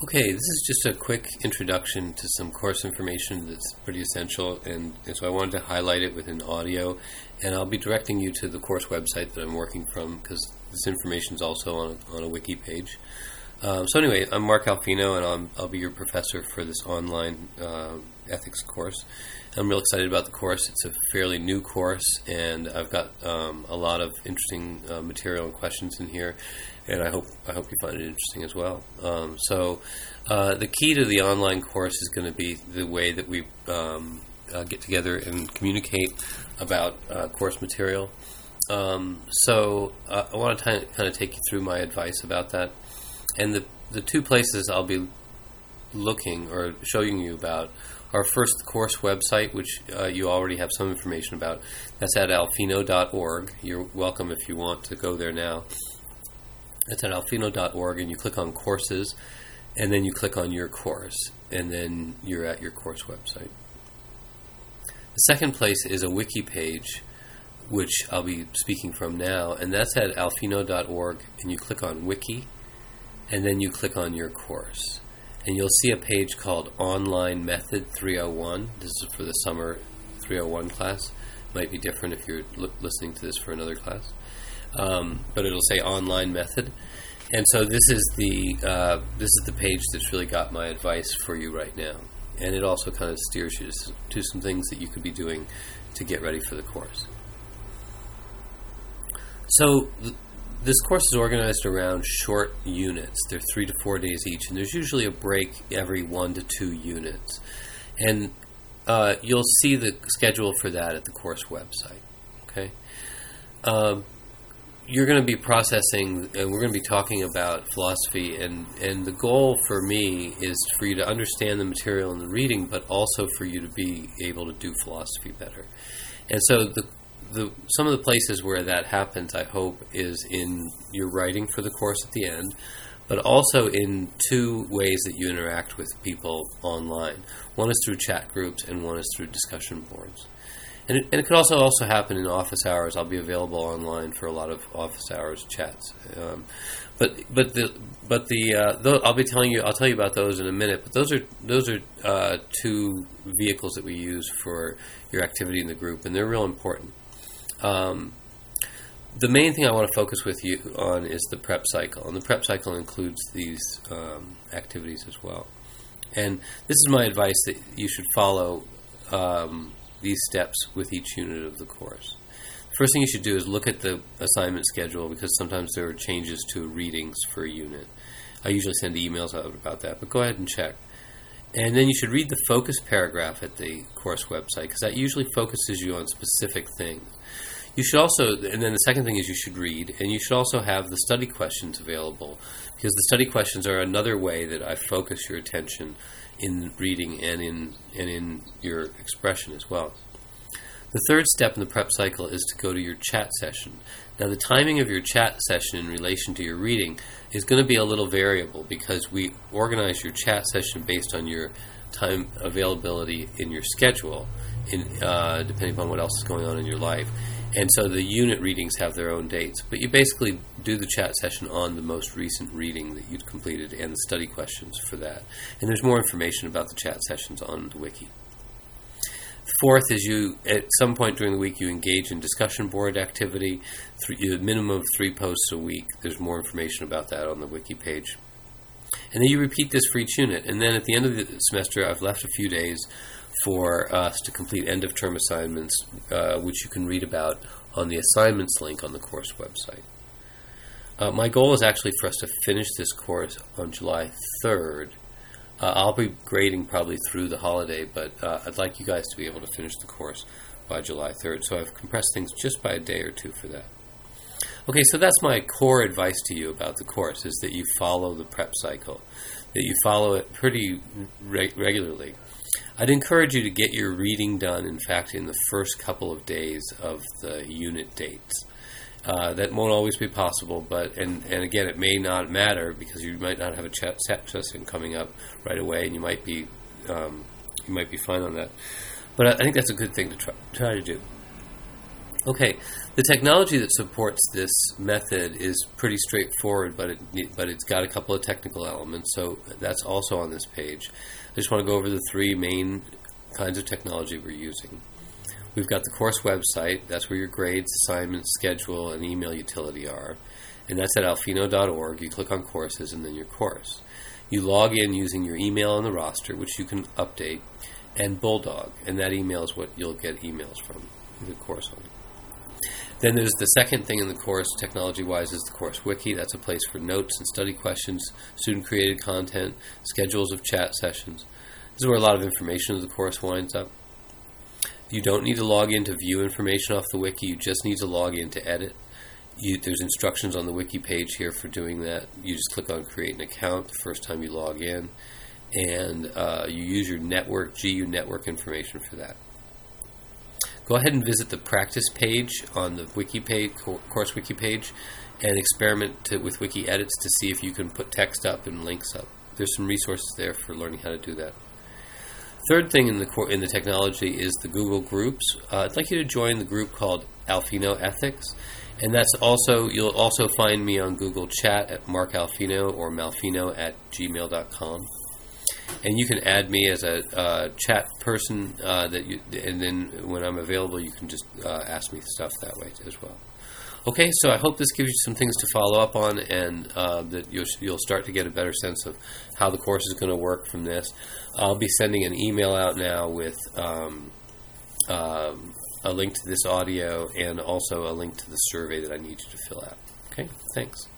Okay, this is just a quick introduction to some course information that's pretty essential, and so I wanted to highlight it with an audio, and I'll be directing you to the course website that I'm working from, because this information is also on a wiki page. So anyway, I'm Mark Alfino, and I'll be your professor for this online ethics course. I'm real excited about the course. It's a fairly new course, and I've got a lot of interesting material and questions in here, and I hope you find it interesting as well. So the key to the online course is going to be the way that we get together and communicate about course material. So I want to kind of take you through my advice about that. And the two places I'll be looking or showing you about are first the course website, which you already have some information about. That's at alfino.org. You're welcome if you want to go there now. It's at alfino.org, and you click on courses, and then you click on your course, and then you're at your course website. The second place is a wiki page, which I'll be speaking from now, and that's at alfino.org, and you click on wiki, and then you click on your course. And you'll see a page called Online Method 301. This is for the summer 301 class. Might be different if you're listening to this for another class. But it'll say Online Method. And so this is the page that's really got my advice for you right now. And it also kind of steers you to some things that you could be doing to get ready for the course. So this course is organized around short units. They're 3 to 4 days each, and there's usually a break every 1 to 2 units. And you'll see the schedule for that at the course website. Okay, you're going to be processing, and we're going to be talking about philosophy, and the goal for me is for you to understand the material in the reading, but also for you to be able to do philosophy better. And so some of the places where that happens, I hope, is in your writing for the course at the end, but also in two ways that you interact with people online. One is through chat groups, and one is through discussion boards. And it could also happen in office hours. I'll be available online for a lot of office hours chats. But I'll tell you about those in a minute. But those are two vehicles that we use for your activity in the group, and they're real important. The main thing I want to focus with you on is the prep cycle, and the prep cycle includes these activities as well. And this is my advice, that you should follow these steps with each unit of the course. The first thing you should do is look at the assignment schedule, because sometimes there are changes to readings for a unit. I usually send emails out about that, but go ahead and check. And then you should read the focus paragraph at the course website, because that usually focuses you on specific things. You should also, and then the second thing is you should read, and you should also have the study questions available, because the study questions are another way that I focus your attention in reading and in your expression as well. The third step in the prep cycle is to go to your chat session. Now, the timing of your chat session in relation to your reading is going to be a little variable, because we organize your chat session based on your time availability in your schedule, depending upon what else is going on in your life. And so the unit readings have their own dates. But you basically do the chat session on the most recent reading that you'd completed and the study questions for that. And there's more information about the chat sessions on the wiki. Fourth is at some point during the week, you engage in discussion board activity. A minimum of 3 posts a week. There's more information about that on the wiki page. And then you repeat this for each unit. And then at the end of the semester, I've left a few days for us to complete end-of-term assignments, which you can read about on the assignments link on the course website. My goal is actually for us to finish this course on July 3rd. I'll be grading probably through the holiday, but I'd like you guys to be able to finish the course by July 3rd. So I've compressed things just by a day or two for that. Okay, so that's my core advice to you about the course, is that you follow the prep cycle, that you follow it pretty regularly. I'd encourage you to get your reading done, in fact, in the first couple of days of the unit dates. That won't always be possible, but and again, it may not matter, because you might not have a chat session coming up right away, and you might be fine on that. But I think that's a good thing to try to do. Okay, the technology that supports this method is pretty straightforward, but it's got a couple of technical elements, so that's also on this page. I just want to go over the three main kinds of technology we're using. We've got the course website. That's where your grades, assignments, schedule, and email utility are. And that's at alphino.org. You click on courses and then your course. You log in using your email on the roster, which you can update, and Bulldog. And that email is what you'll get emails from the course on. Then there's the second thing in the course, technology-wise, is the course wiki. That's a place for notes and study questions, student-created content, schedules of chat sessions. This is where a lot of information of the course winds up. You don't need to log in to view information off the wiki. You just need to log in to edit. There's instructions on the wiki page here for doing that. You just click on Create an Account the first time you log in, and you use your network, GU network information for that. Go ahead and visit the practice page on the wiki page, course wiki page, and experiment with wiki edits to see if you can put text up and links up. There's some resources there for learning how to do that. Third thing in the technology is the Google Groups. I'd like you to join the group called Alphino Ethics, and you'll also find me on Google Chat at Mark Alphino or malphino@gmail.com. And you can add me as a chat person, and then when I'm available, you can just ask me stuff that way as well. Okay, so I hope this gives you some things to follow up on, and that you'll start to get a better sense of how the course is going to work from this. I'll be sending an email out now with a link to this audio and also a link to the survey that I need you to fill out. Okay, thanks.